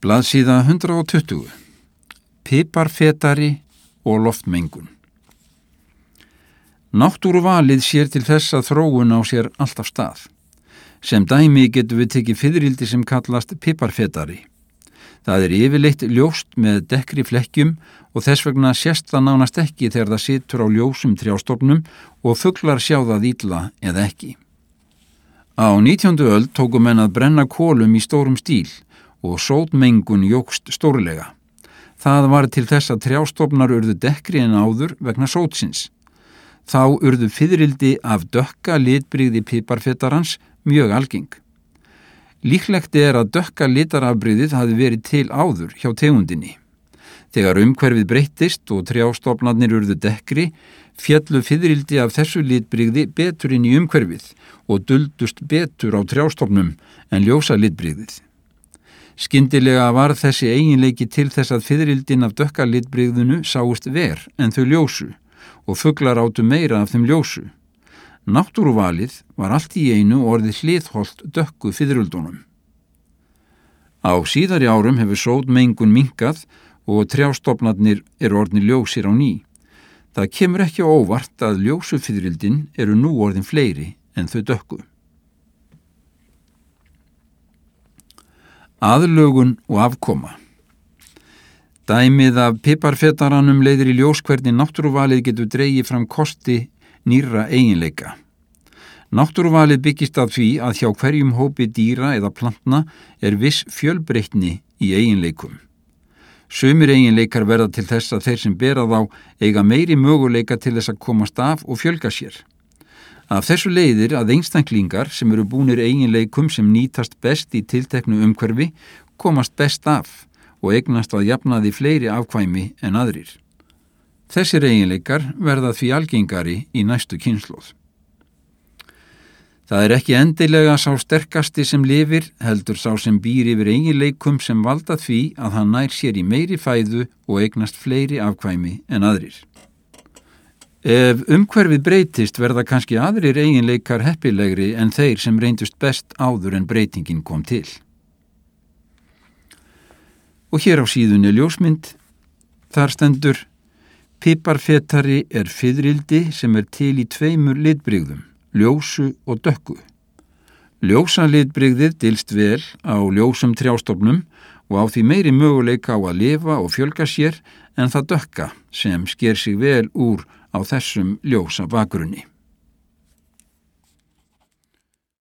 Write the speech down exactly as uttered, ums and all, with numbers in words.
Blaðsíða hundrað tuttugu. Piparfetari og loftmengun. Náttúruvalið sér til þess að þróun á sér alltaf stað. Sem dæmi getum við tekið fiðrildi sem kallast piparfetari. Það er yfirleitt ljóst með dekkri flekkjum og þess vegna sést það nánast ekki þegar það situr á ljósum trjástofnum og fuglar sjá það illa eða ekki. Á nítjándu öld tóku menn að brenna kolum í stórum stíl og sótmengun jókst stórlega. Það var til þess að trjástofnar urðu dekkri en áður vegna sótsins. Þá urðu fiðrildi af dökka litbrigði piparfetarans mjög algeng. Líklegt er að dökka litarafbrigðið hafi verið til áður hjá tegundinni. Þegar umhverfið breyttist og trjástofnarnir urðu dekkri, féllu fiðrildi af þessu litbrigði betur inn í umhverfið og duldust betur á trjástofnum en ljósa litbrigðið. Skyndilega var þessi eiginleiki til þess að fiðrildin af dökka litbrigðinu sáust ver en þau ljósu og fuglar áttu meira af þeim ljósu. Náttúruvalið var allt í einu orðið hliðholt dökku fiðrildunum. Á síðari árum hefur sótmengun minnkað og trjástofnarnir eru orðnir ljósir á ný. Það kemur ekki á óvart að ljósu fiðrildin eru nú orðin fleiri en þau dökku. Aðlögun og afkoma. Dæmið af piparfetaranum leiðir í ljós hvernig náttúruvalið getur dregið fram kosti nýrra eiginleika. Náttúruvalið byggist af því að hjá hverjum hópi dýra eða plantna er viss fjölbreytni í eiginleikum. Sumir eiginleikar verða til þess að þeir sem bera þá eiga meiri möguleika til þess að komast af og fjölga sér. Af þessu leiðir að einstaklingar sem eru búnir eiginleikum sem nýtast best í tilteknu umhverfi komast best af og eignast að jafnaði fleiri afkvæmi en aðrir. Þessir eiginleikar verða því algengari í næstu kynslóð. Það er ekki endilega sá sterkasti sem lifir, heldur sá sem býr yfir eiginleikum sem valda því að hann nær sér í meiri fæðu og eignast fleiri afkvæmi en aðrir. Ef umhverfið breytist verða kannski aðrir eiginleikar heppilegri en þeir sem reyndust best áður en breytingin kom til. Og hér á síðunni ljósmynd, þar stendur: Piparfetari er fiðrildi sem er til í tveimur litbrigðum, ljósu og dökku. Ljósa litbrigðið dylst vel á ljósum trjástofnum og á því meiri möguleika á að lifa og fjölga sér en það dökka sem sker sig vel úr á þessum ljósa bakgrunni.